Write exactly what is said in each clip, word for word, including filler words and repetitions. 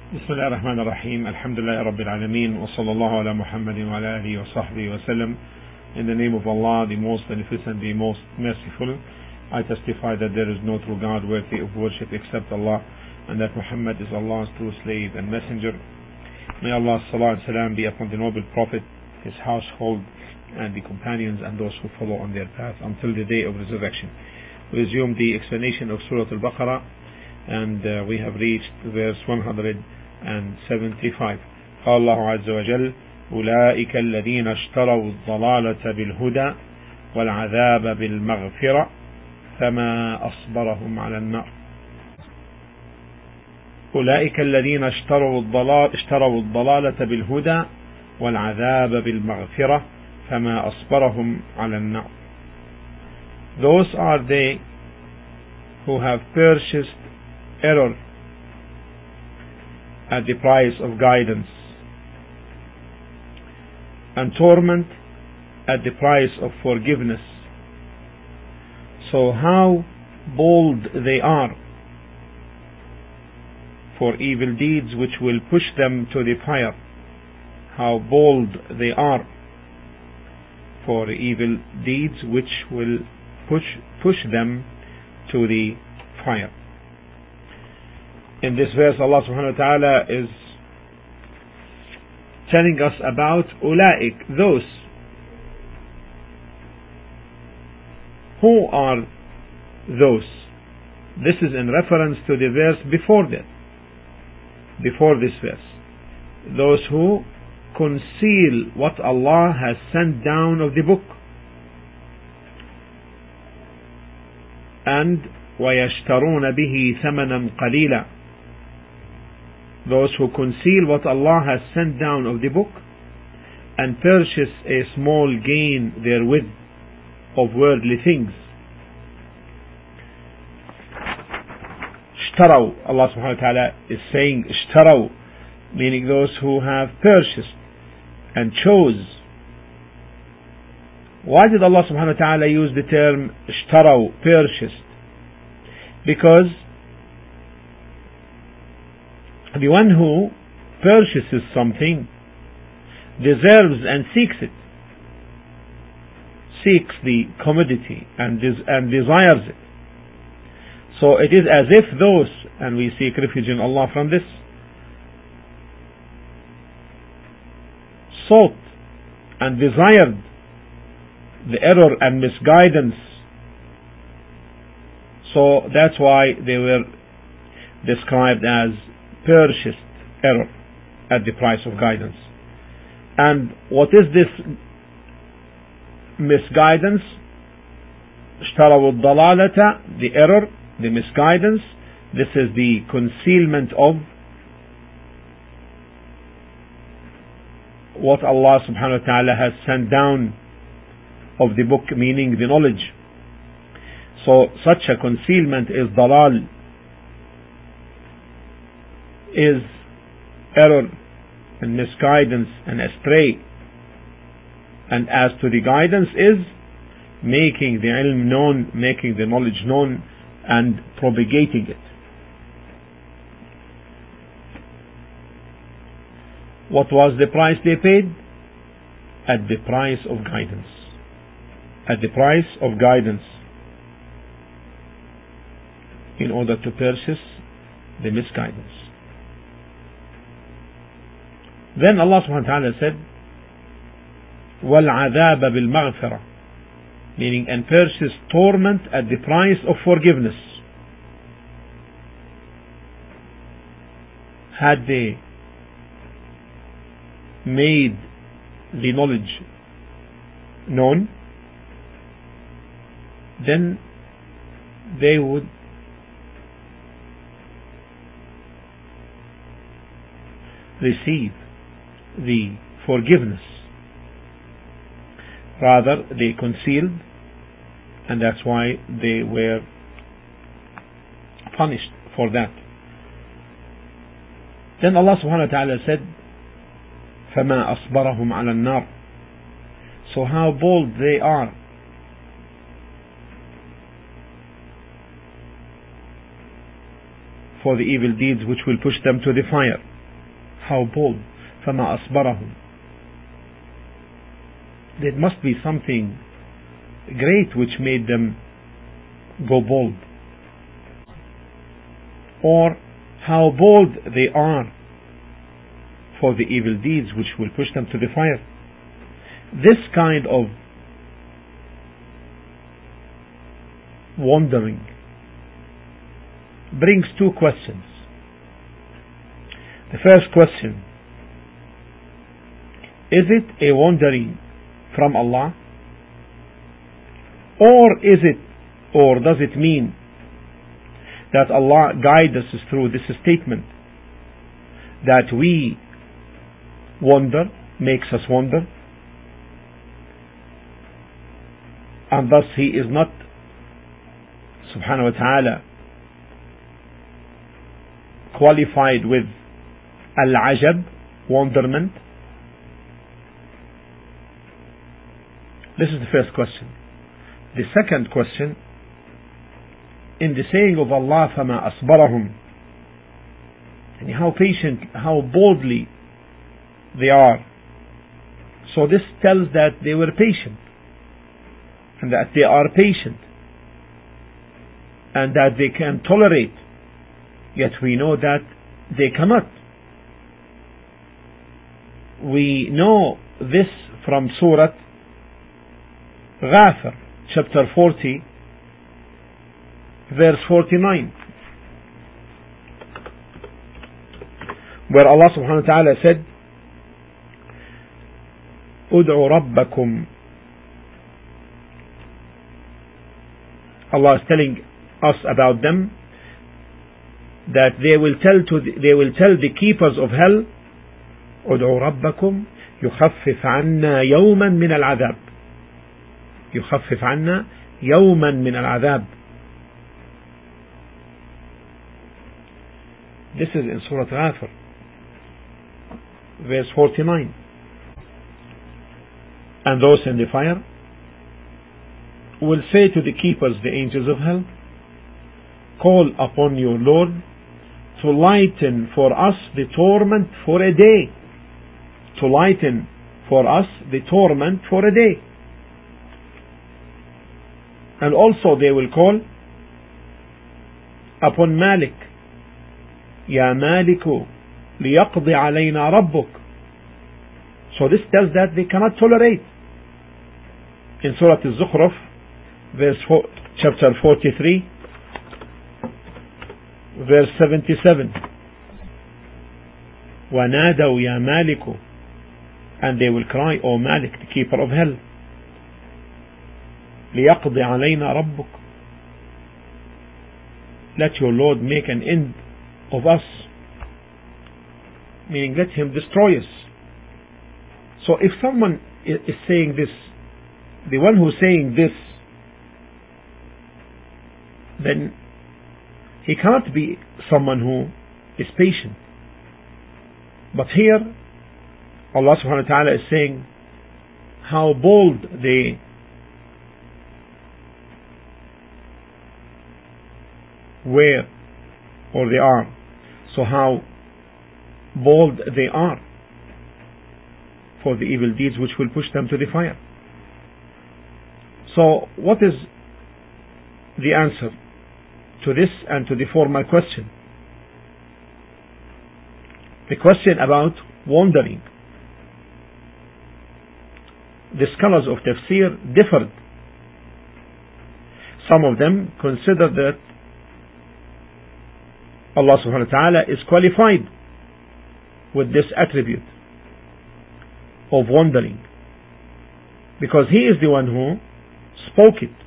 بسم الله الرحمن الرحيم. الحمد لله رب العالمين, وصلى الله على محمد وعلى آله وصحبه وسلم. In the name of Allah, the most beneficent, the most merciful, I testify that there is no true God worthy of worship except Allah, and that Muhammad is Allah's true slave and messenger. May Allah's salah and salam be upon the noble Prophet, his household, and the companions and those who follow on their path until the day of resurrection. We resume the explanation of Surah Al-Baqarah, and uh, we have reached verse one hundred seventy-five. قال الله عز وجل: أولئك الذين اشتروا الضلالة بالهدى والعذاب بالمغفرة فما أصبرهم على النار. أولئك الذين اشتروا الضلال اشتروا الضلالة بالهدى والعذاب بالمغفرة فما أصبرهم على النار. Those are they who have purchased error at the price of guidance, and torment at the price of forgiveness. So how bold they are for evil deeds which will push them to the fire. How bold they are for evil deeds which will push push them to the fire. In this verse, Allah subhanahu wa ta'ala is telling us about ulaik, those. Who are those? This is in reference to the verse before that, before this verse. Those who conceal what Allah has sent down of the book, and وَيَشْتَرُونَ بِهِ ثَمَنًا قَلِيلًا. Those who conceal what Allah has sent down of the book and purchase a small gain therewith of worldly things. اشتروا, Allah subhanahu wa ta'ala is saying اشتروا, meaning those who have purchased and chose. Why did Allah subhanahu wa ta'ala use the term اشتروا, purchased? Because the one who purchases something deserves and seeks it, seeks the commodity and, des- and desires it. So it is as if those, and we seek refuge in Allah from this, sought and desired the error and misguidance. So that's why they were described as purchased error at the price of guidance. And what is this misguidance? اشتروا الضلالة, the error, the misguidance. This is the concealment of what Allah subhanahu wa ta'ala has sent down of the book, meaning the knowledge. So such a concealment is dalal, is error and misguidance and astray. And as to the guidance, is making the ilm known, making the knowledge known and propagating it. What was the price they paid? At the price of guidance. At the price of guidance, in order to purchase the misguidance. Then Allah subhanahu wa ta'ala said, وَالْعَذَابَ بِالْمَغْفِرَةِ, meaning and purchase torment at the price of forgiveness. Had they made the knowledge known, then they would receive the forgiveness. Rather, they concealed, and that's why they were punished for that. Then Allah subhanahu wa ta'ala said, فَمَا أَصْبَرَهُمْ عَلَى النَّارِ. So how bold they are for the evil deeds which will push them to the fire. how bold. فما أصبرهم. There must be something great which made them go bold. Or how bold they are for the evil deeds which will push them to the fire. This kind of wandering brings two questions. The first question: is it a wandering from Allah, or is it, or does it mean that Allah guides us through this statement that we wander, makes us wander, and thus He is not subhanahu wa ta'ala qualified with al-ajab, wonderment? This is the first question. The second question, in the saying of Allah, فَمَا أَصْبَرَهُمْ, and how patient, how boldly they are. So this tells that they were patient, and that they are patient, and that they can tolerate, yet we know that they cannot. We know this from Surah Ghafir, chapter forty, verse forty-nine, where Allah subhanahu wa ta'ala said, "Ud'u rabbakum." Allah is telling us about them that they will tell to the, they will tell the keepers of hell, "Ud'u rabbakum yukhaffif 'anna yawman min al-'adhab." يخفف عنا يوما من العذاب. This is in Surah Ghafir, verse forty-nine. And those in the fire will say to the keepers, the angels of hell, "Call upon your Lord to lighten for us the torment for a day." To lighten for us the torment for a day. And also they will call upon Malik, "Ya Maliku liyaqdi alayna rabbuk." So this tells that they cannot tolerate. In Surah Al-Zukhruf, verse four, chapter forty-three, verse seventy-seven, وَنَادَوْا يَا مَالِكُ, and they will cry, "O Malik, the keeper of hell, لِيَقْضِ عَلَيْنَا رَبُّكَ, let your Lord make an end of us," meaning let Him destroy us. So if someone is saying this, the one who is saying this, then he cannot be someone who is patient. But here Allah subhanahu wa ta'ala is saying how bold they were, or they are. So how bold they are for the evil deeds which will push them to the fire. So what is the answer to this and to the former question? The question about wandering. The scholars of tafsir differed. Some of them consider that Allah subhanahu wa ta'ala is qualified with this attribute of wandering, because He is the one who spoke it,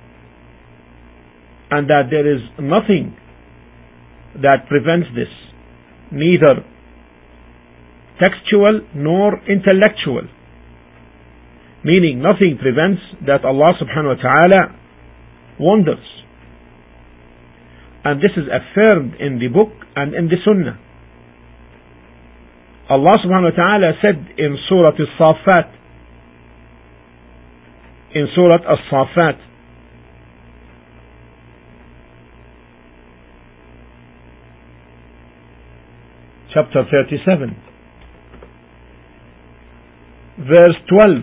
and that there is nothing that prevents this, neither textual nor intellectual, meaning nothing prevents that Allah subhanahu wa ta'ala wanders. And this is affirmed in the book and in the Sunnah. Allah subhanahu wa ta'ala said in Surah Al-Safat, in Surah Al-Safat, chapter thirty-seven, verse twelve.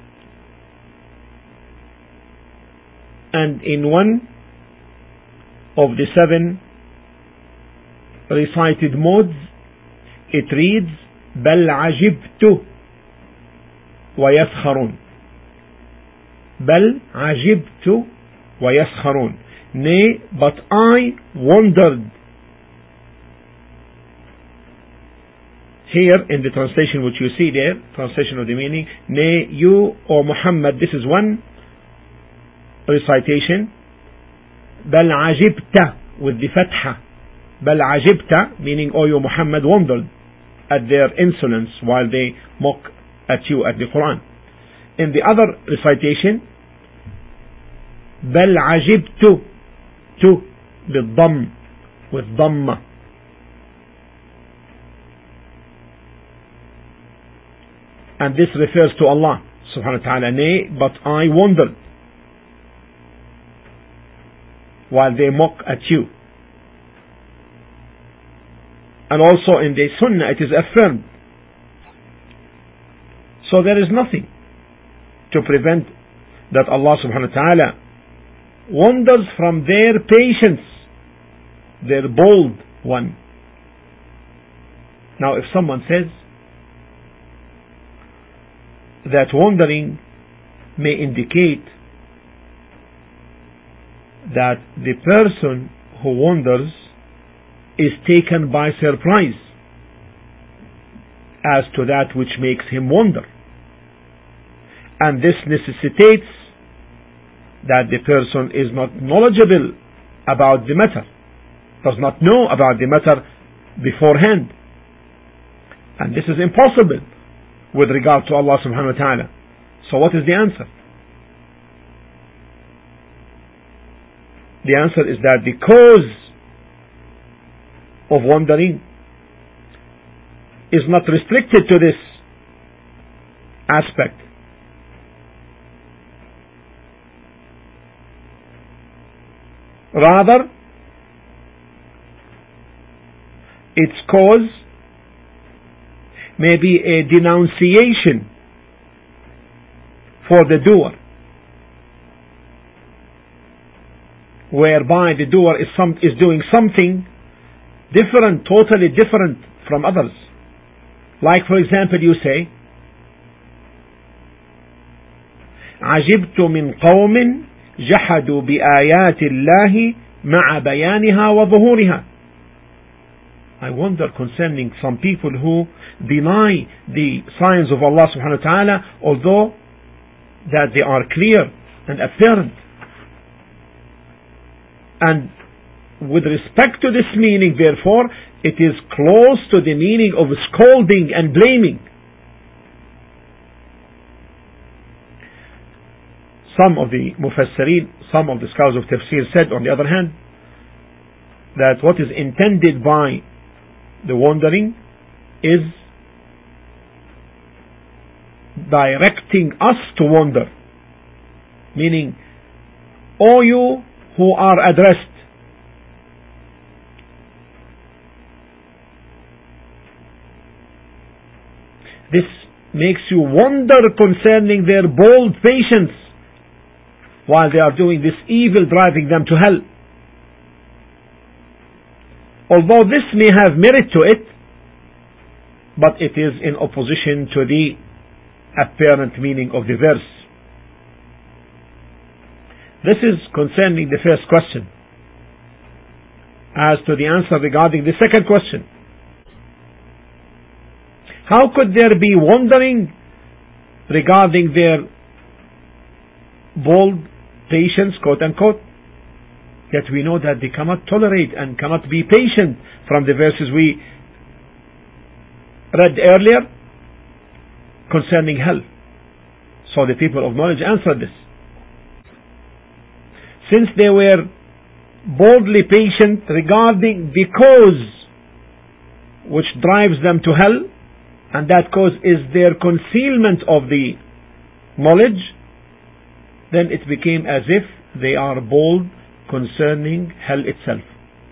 And in one of the seven recited modes, it reads بل عجبت ويسخرون. بل عجبت ويسخرون. Nay, but I wondered. Here in the translation which you see there, translation of the meaning, nay, you, O Muhammad, this is one recitation. بل عجبت with the fatha. بل عجبت, meaning, O you Muhammad, wondered at their insolence while they mock at you at the Quran. In the other recitation, بل عجبت, to بالضم, with ضمة. And this refers to Allah subhanahu wa ta'ala. Nay, but I wondered while they mock at you. And also in the Sunnah it is affirmed. So there is nothing to prevent that Allah subhanahu wa ta'ala wonders from their patience, their bold one. Now if someone says that wondering may indicate that the person who wonders is taken by surprise as to that which makes him wonder, and this necessitates that the person is not knowledgeable about the matter, does not know about the matter beforehand, and this is impossible with regard to Allah subhanahu wa ta'ala. So what is the answer? The answer is that the cause of wandering is not restricted to this aspect. Rather, its cause may be a denunciation for the doer, whereby the doer is, some, is doing something different, totally different from others. Like, for example, you say, عجبت من قوم جحدوا بآيات الله مع بيانها وظهورها. I wonder concerning some people who deny the signs of Allah subhanahu wa ta'ala, although that they are clear and apparent. And with respect to this meaning, therefore, it is close to the meaning of scolding and blaming. Some of the mufassirin, some of the scholars of tafsir said, on the other hand, that what is intended by the wandering is directing us to wander, meaning, all you who are addressed, this makes you wonder concerning their bold patience while they are doing this evil, driving them to hell. Although this may have merit to it, but it is in opposition to the apparent meaning of the verse. This is concerning the first question. As to the answer regarding the second question, how could there be wandering regarding their bold patience, quote unquote? Yet we know that they cannot tolerate and cannot be patient from the verses we read earlier concerning hell. So the people of knowledge answered this. Since they were boldly patient regarding the cause which drives them to hell, and that cause is their concealment of the knowledge, then it became as if they are bold concerning hell itself.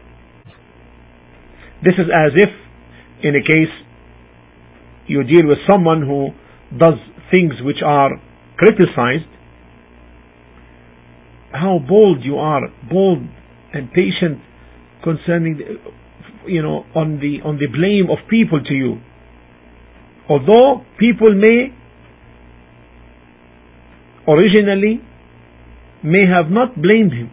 This is as if, in a case, you deal with someone who does things which are criticized, how bold you are, bold and patient concerning, the, you know, on the on the blame of people to you. Although people may originally may have not blamed him,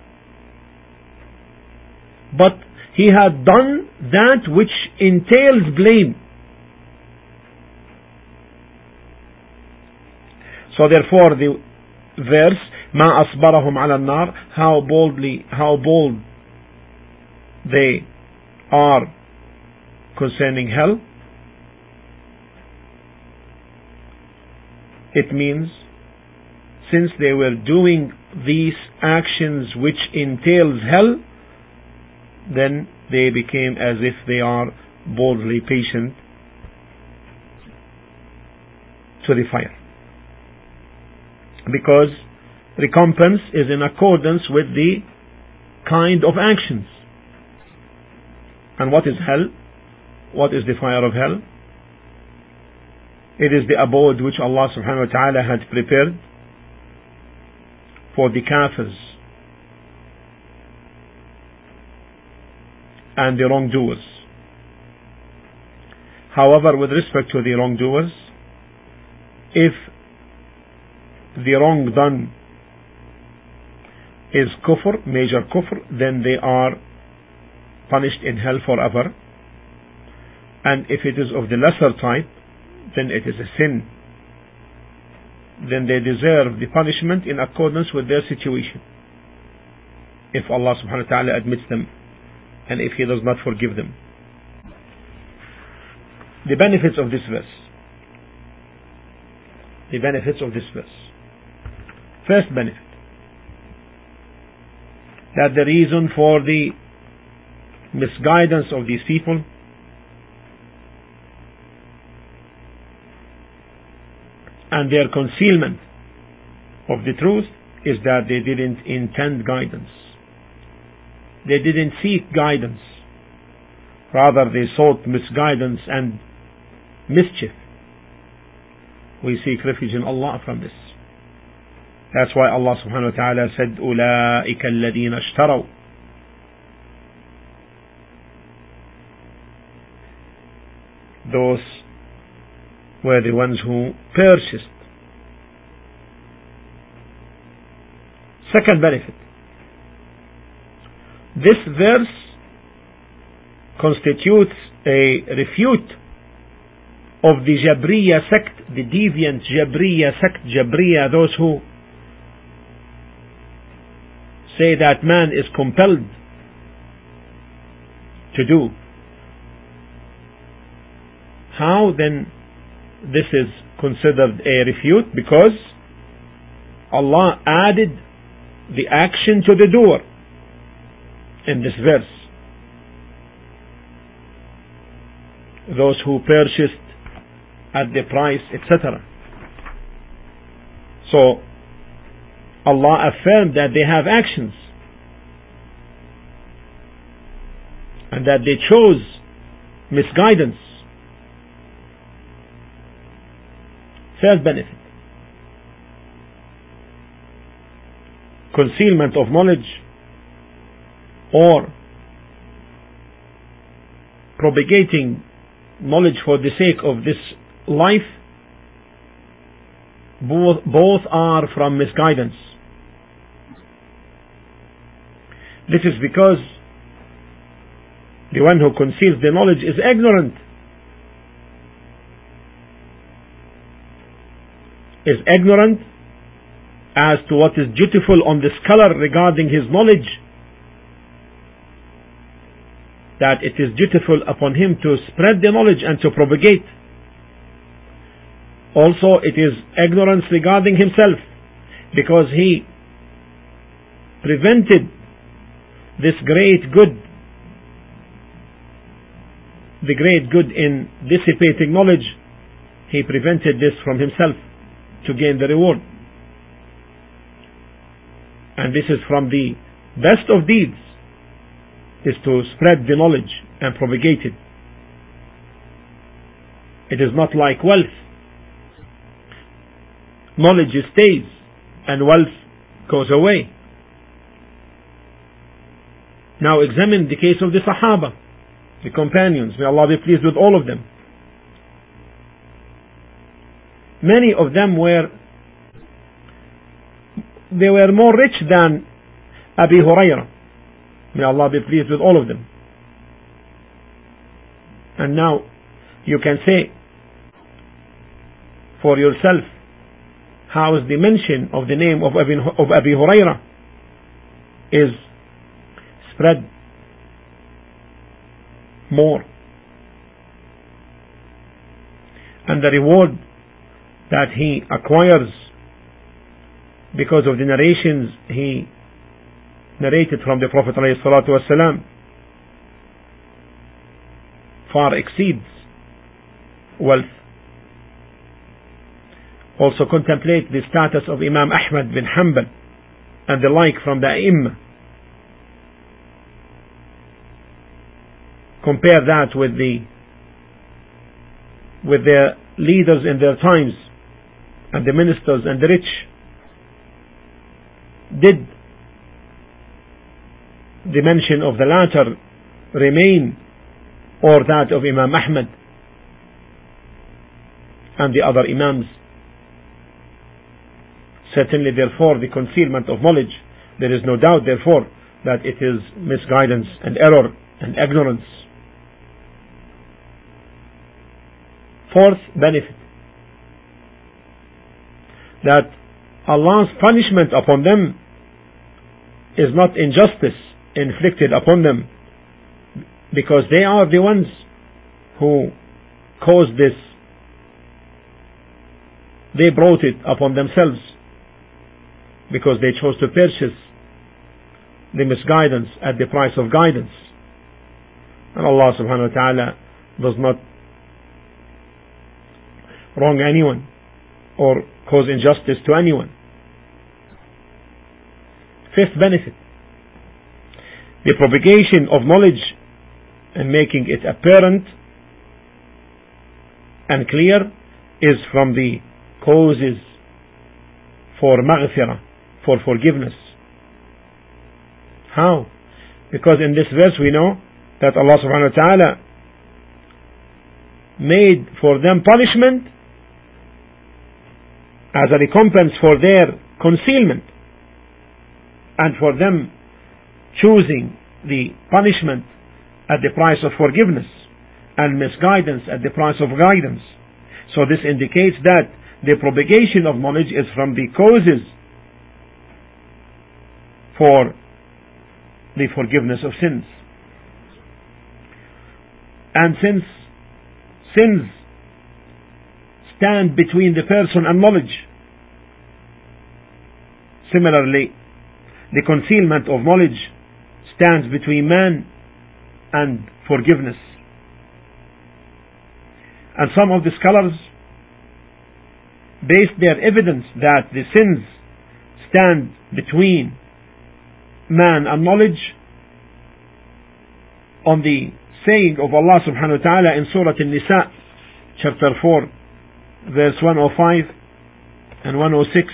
but he had done that which entails blame. So therefore the verse, ما أصبرهم على النار, how boldly, how bold they are concerning hell. It means since they were doing these actions which entails hell, then they became as if they are boldly patient to the fire. Because recompense is in accordance with the kind of actions. And what is hell? What is the fire of hell? It is the abode which Allah subhanahu wa ta'ala had prepared for the kafirs and the wrongdoers. However, with respect to the wrongdoers, if the wrong done is kufr, major kufr, then they are punished in hell forever. And if it is of the lesser type, then it is a sin. Then they deserve the punishment in accordance with their situation, if Allah subhanahu wa ta'ala admits them and if He does not forgive them. The benefits of this verse. The benefits of this verse. First benefit, that the reason for the misguidance of these people and their concealment of the truth is that they didn't intend guidance. They didn't seek guidance. Rather, they sought misguidance and mischief. We seek refuge in Allah from this. That's why Allah subhanahu wa ta'ala said, أُولَٰئِكَ الَّذِينَ اشْتَرَوْا. Those were the ones who purchased. Second benefit. This verse constitutes a refute of the Jabriya sect, the deviant Jabriya sect. Jabriya, those who say that man is compelled to do. How then this is considered a refute? Because Allah added the action to the doer in this verse. Those who purchased at the price, et cetera. So Allah affirmed that they have actions and that they chose misguidance. Third benefit, concealment of knowledge or propagating knowledge for the sake of this life, both, both are from misguidance. This is because the one who conceals the knowledge is ignorant. Is ignorant as to what is dutiful on the scholar regarding his knowledge, that it is dutiful upon him to spread the knowledge and to propagate. Also, it is ignorance regarding himself, because he prevented this great good, the great good in dissipating knowledge, he prevented this from himself to gain the reward. And this is from the best of deeds, is to spread the knowledge and propagate it. It is not like wealth. knowledge stays and wealth goes away. Now examine the case of the Sahaba, the companions, may Allah be pleased with all of them. Many of them were, they were more rich than Abi Hurairah, may Allah be pleased with all of them. And now you can say for yourself, how is the mention of the name of Abi, of Abi Hurairah is spread more, and the reward that he acquires because of the narrations he narrated from the Prophet ﷺ far exceeds wealth. Also contemplate the status of Imam Ahmad bin Hanbal and the like from the A'immah. Compare that with the with the leaders in their times and the ministers and the rich. Did the mention of the latter remain, or that of Imam Ahmad and the other Imams? Certainly, therefore, the concealment of knowledge, there is no doubt, therefore, that it is misguidance and error and ignorance. Fourth benefit, that Allah's punishment upon them is not injustice inflicted upon them, because they are the ones who caused this. They brought it upon themselves because they chose to purchase the misguidance at the price of guidance. And Allah subhanahu wa ta'ala does not wrong anyone or cause injustice to anyone. Fifth benefit, the propagation of knowledge and making it apparent and clear is from the causes for maghfirah, for forgiveness. How? Because in this verse we know that Allah subhanahu wa ta'ala made for them punishment as a recompense for their concealment, and for them choosing the punishment at the price of forgiveness and misguidance at the price of guidance. So this indicates that the propagation of knowledge is from the causes for the forgiveness of sins. And since sins stand between the person and knowledge, similarly, the concealment of knowledge stands between man and forgiveness. And some of the scholars base their evidence that the sins stand between man and knowledge on the saying of Allah subhanahu wa ta'ala in Surah An-Nisa, chapter four, verse one oh five and one oh six.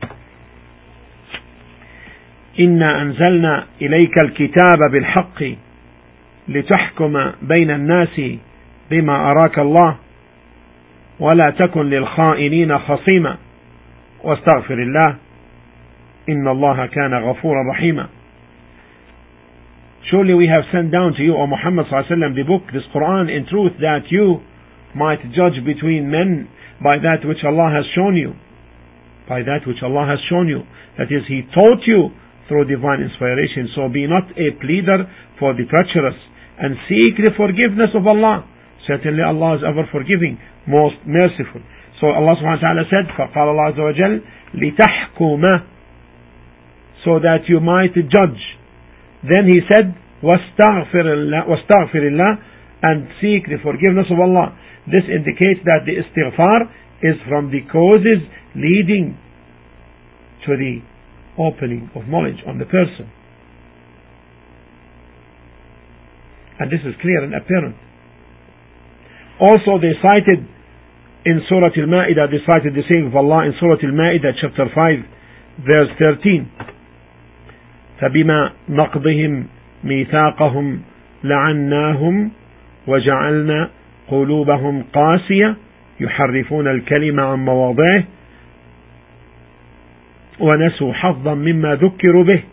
إنا أنزلنا إليك الكتاب بالحق لتحكم بين الناس بما أراك الله ولا تكن للخائنين خصيما واستغفر الله إن الله كان غفورا رحيما. Surely we have sent down to you, O Muhammad sallallahu alaihi wasallam, the book, this Quran, in truth, that you might judge between men by that which Allah has shown you. By that which Allah has shown you. That is, He taught you through divine inspiration. So be not a pleader for the treacherous, and seek the forgiveness of Allah. Certainly Allah is ever forgiving, most merciful. So Allah subhanahu wa ta'ala said, فَقَالَ اللَّهُ عَزَّ وَجَلَّ لِتَحْكُمَ, so that you might judge. Then He said, وَاسْتَغْفِرِ اللَّهِ, and seek the forgiveness of Allah. This indicates that the istighfar is from the causes leading to the opening of knowledge on the person. And this is clear and apparent. Also they cited in Surah Al-Ma'idah, they cited the saying of Allah in Surah Al-Ma'idah chapter five verse thirteen. فبما نقضهم ميثاقهم لعناهم وجعلنا قلوبهم قاسية يحرفون الكلمة عن مواضعه ونسوا حظا مما ذكروا به.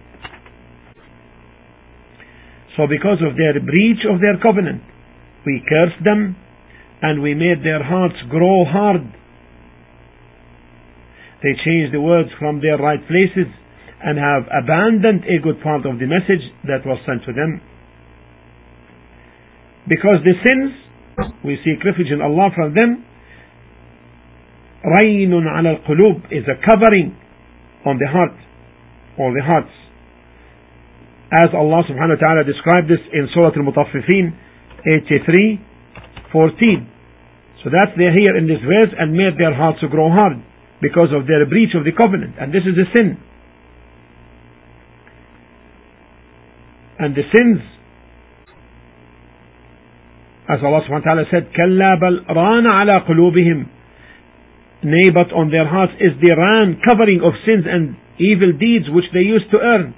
So because of their breach of their covenant, we cursed them and we made their hearts grow hard. They changed the words from their right places and have abandoned a good part of the message that was sent to them. Because the sins, we seek refuge in Allah from them. رَيْنٌ عَلَى الْقُلُوبِ is a covering on the heart, or the hearts. As Allah subhanahu wa ta'ala described this in Surah Al-Mutaffifin eighty-three fourteen. So that's they here in this verse, and made their hearts to grow hard because of their breach of the covenant. And this is a sin. And the sins, as Allah subhanahu wa ta'ala said, كَلَّا بَلْ رَانَ عَلَى قُلُوبِهِمْ, nay, but on their hearts is the ran, covering of sins and evil deeds which they used to earn.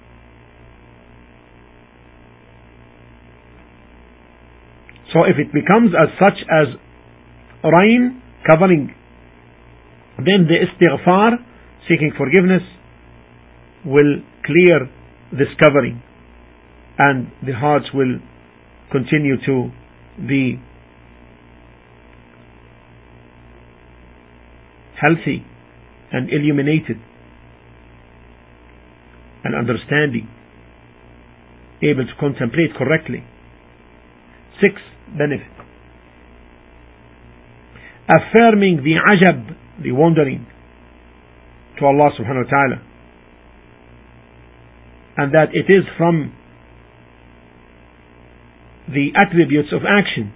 So if it becomes as such as rain, covering, then the istighfar, seeking forgiveness, will clear this covering, and the hearts will continue to be healthy and illuminated and understanding, able to contemplate correctly. Six benefit: affirming the ajab, the wondering, to Allah subhanahu wa ta'ala, and that it is from the attributes of action,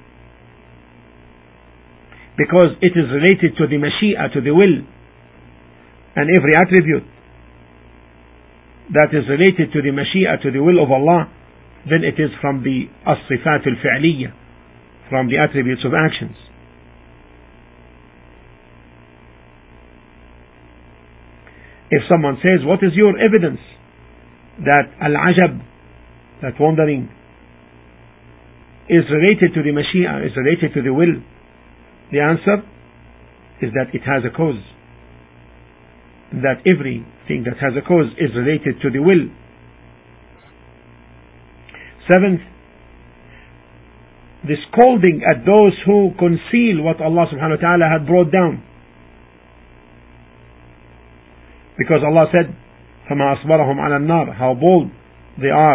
because it is related to the mashia, to the will, and every attribute that is related to the mashia, to the will of Allah, then it is from the as-sifat al-fi'liyya, from the attributes of actions. If someone says, what is your evidence that al-ajab, that wondering, is related to the mashia, is related to the will? The answer is that it has a cause. That everything that has a cause is related to the will. Seventh, the scolding at those who conceal what Allah subhanahu wa ta'ala had brought down. Because Allah said, فَمَا أَصْبَرَهُمْ عَلَى النَّارِ, how bold they are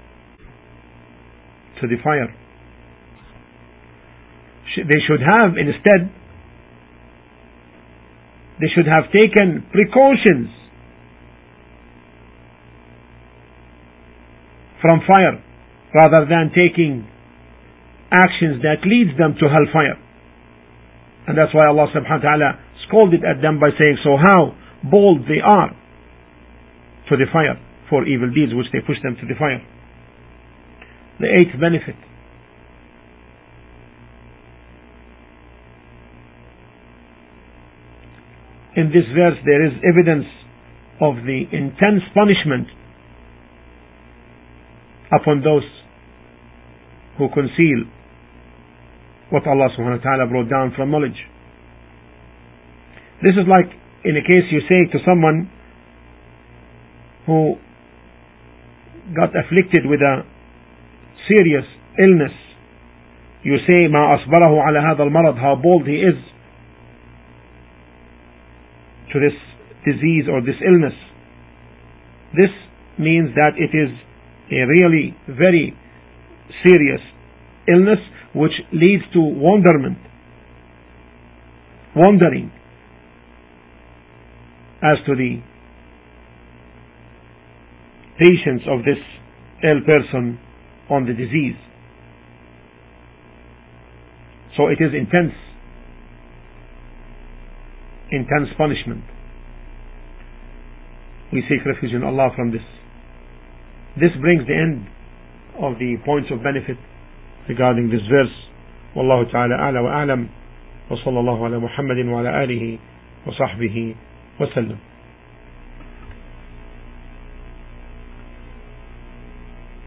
to the fire. They should have, instead, they should have taken precautions from fire, rather than taking actions that leads them to hellfire. And that's why Allah subhanahu wa ta'ala scolded at them by saying, so how bold they are to the fire for evil deeds which they push them to the fire. The eighth benefit: in this verse there is evidence of the intense punishment upon those who conceal what Allah subhanahu wa ta'ala brought down from knowledge. This is like in a case you say to someone who got afflicted with a serious illness, you say, ما أصبره على هذا المرض, how bold he is to this disease or this illness. This means that it is a really very serious illness which leads to wonderment, wondering as to the patience of this ill person on the disease. So it is intense, intense punishment. We seek refuge in Allah from this. This brings the end of the points of benefit regarding this verse. Wallahu ta'ala a'la wa a'lam. وصلى الله على محمد وعلى آله وصحبه وسلم.